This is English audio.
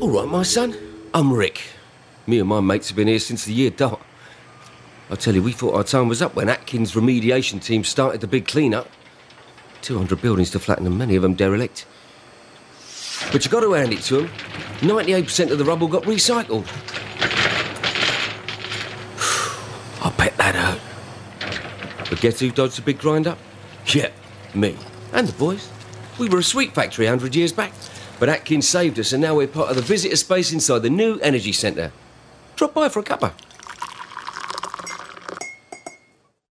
All right, my son. I'm Rick. Me and my mates have been here since the year dot. I tell you, we thought our time was up when Atkins' remediation team started the big clean-up. 200 buildings to flatten and many of them derelict. But you got to hand it to them. 98% of the rubble got recycled. I bet that hurt. But guess who dodged the big grind-up? Yeah, me. And the boys. We were a sweet factory 100 years back. But Atkins saved us, and now we're part of the visitor space inside the new energy centre. Drop by for a cuppa.